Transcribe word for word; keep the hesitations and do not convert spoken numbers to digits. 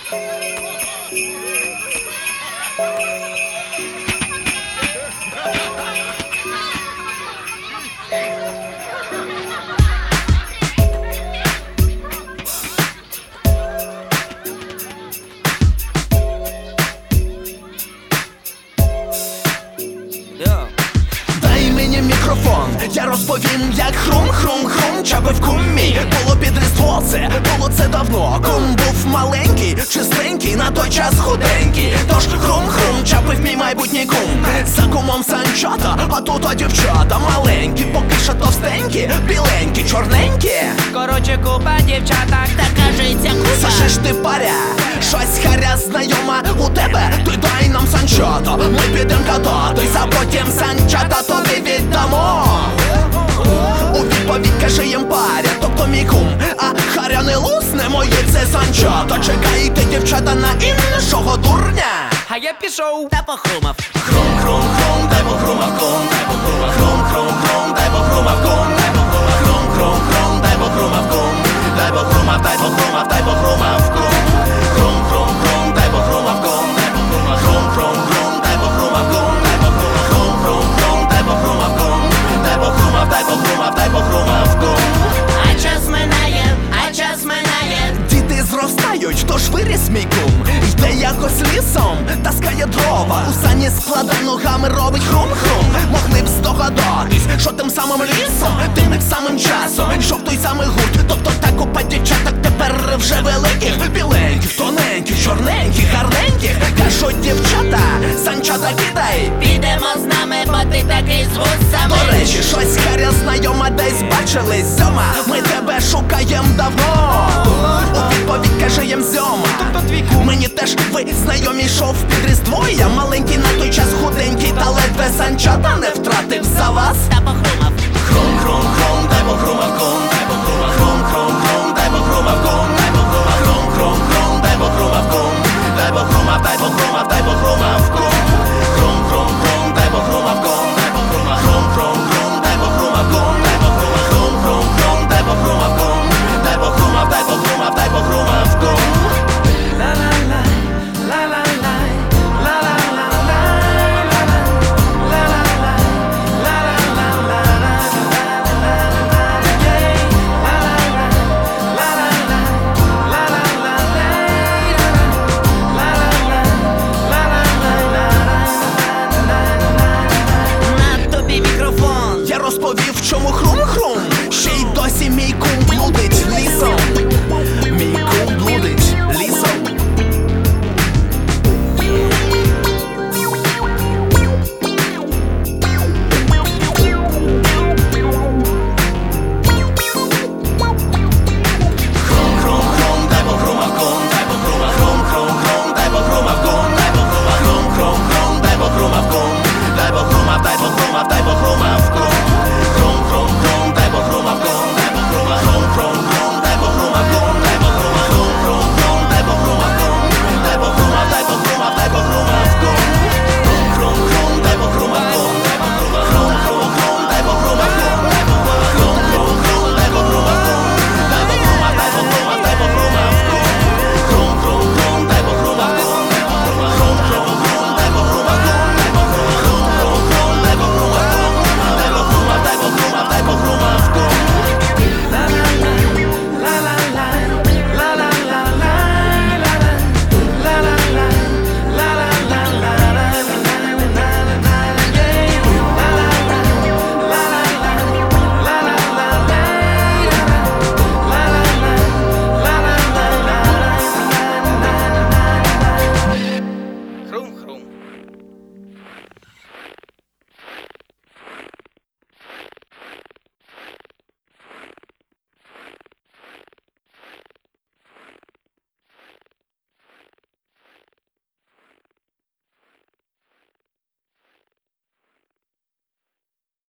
Дай мені мікрофон, я розповім, як хрум-хрум-хрум чапив кум мій. Було під Різдво, це було це давно. Кум був маленький, чистенький, на той час худенький. Тож хрум-хрум чапив мій майбутній кум. За кумом санчата, а тут а дівчата маленькі, поки що товстенькі, біленькі, чорненькі. Короче, купа дівчаток, так кажеться купа. Саше ж ти паря, щось харя знайома у тебе. Ти дай нам санчата, ми підем кататись, а потім санчата тобі віддамо. У відповідь каже їм паря, тобто мій кум. А харя не лусне, мої це санчата. Чекайте, дівчата, на іншого дурня. А я пішов та похрумав. Хрум-хрум-хрум, дай похрумав кум, дай похрумав. Хрум-хрум-хрум, дай похрумав кум, дай похрумав. Хрум-хрум-хрум, дай похрумав кум, дай похрумав, дай похрумав, дай похрумав кум. Хрум-хрум-хрум, дай похрумав кум, дай похрумав. Хрум-хрум-хрум, дай похрумав кум, дай похрумав. Хрум-хрум-хрум, дай похрумав кум, дай похрумав, дай похрумав, дай похрумав кум. А час минає, а час минає. Діти зростають, тож виріс мій кум. Йде якось лісом, таскає дрова. У сані складе ногами, робить хрум-хрум. Могли б здогадатись, що тим самим лісом, тим самим часом йшов той самий гурт. Тобто та купа дівчаток тепер вже великих, біленьких, тоненьких, чорненьких, гарненьких. Кажуть дівчата, санчата кидай, Підемо з нами, бо ти такий з вусами. до речі, щось харя знайома десь бачились. Зьома, ми тебе шукаєм давно. У відповідь каже їм зьома, тобто твій кум. Мені теж ви знайомі, йшов під Різдво. Я маленький, на той час худенький, та ледве санчата не втратив за вас. Та похрумав. Хрум-хрум-хрум, дай похрумав кум, дай